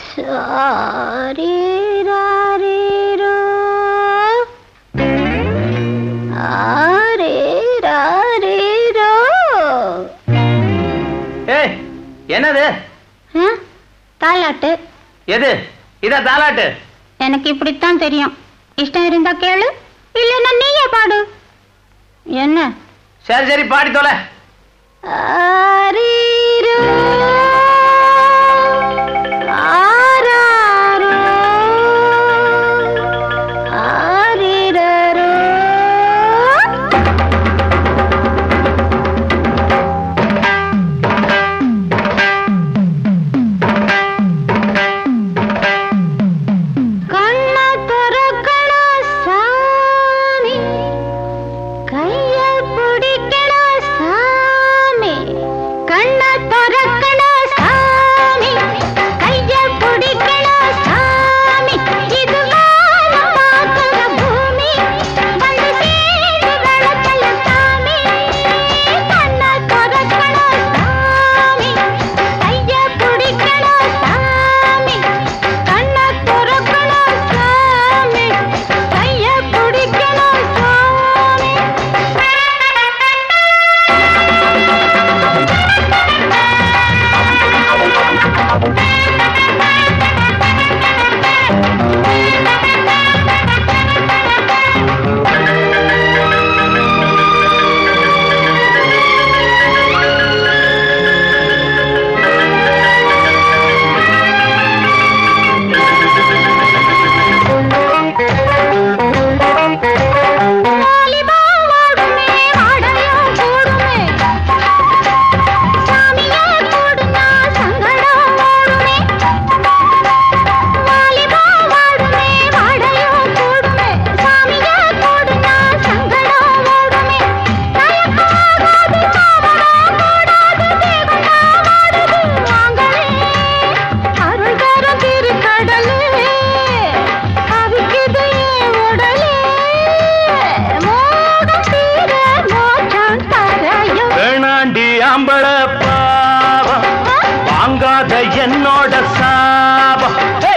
சாரீராரீரோ, ஆரீராரீரோ. ஏய், என்னது? தாலாட்டு. எது? இத தாலாட்டு? எனக்கு இப்படித்தான் தெரியும். இஷ்டம் இருந்தா கேளு, இல்லைன்னா நீயே பாடு. என்ன? சரி சரி, பாடி தொலை. ஆரீரோ, ஆராரோ, ஆரீரரோ. கண்ண திறக்கணும் சாமி, கைய பிடிக்கணும் சாமி. கண்ண திறக்கணும் சாமி, கைய பிடிக்கணும் சாமி. இது வானம் பார்க்கிற பூமி, வந்து சேரு விளக்கல சாமி. கண்ண திறக்கணும் சாமி, கைய பிடிக்கணும் சாமி. கண்ண திறக்கணும் சாமி, கைய பிடிக்கணும் சாமி. வாலிபம் வாடுமே, வாடையும் கூடுமே, சாமியே கூடுனா சங்கடம் ஓடுமே. வாலிபம் வாடுமே, வாடையும் கூடுமே, சாமியே கூடுனா சங்கடம் ஓடுமே. தயக்காகாது மாமரம் கூடாது, தேகுண்டா வாடுது வாங்களே. அருள் தரும் திருக்கடலே, அவிக்குது என் உடலே. மோகம் தீர மோட்சம் தரையும். வேணாண்டி ஆம்பள பாவம், வாங்காத என்னோட சாபம்.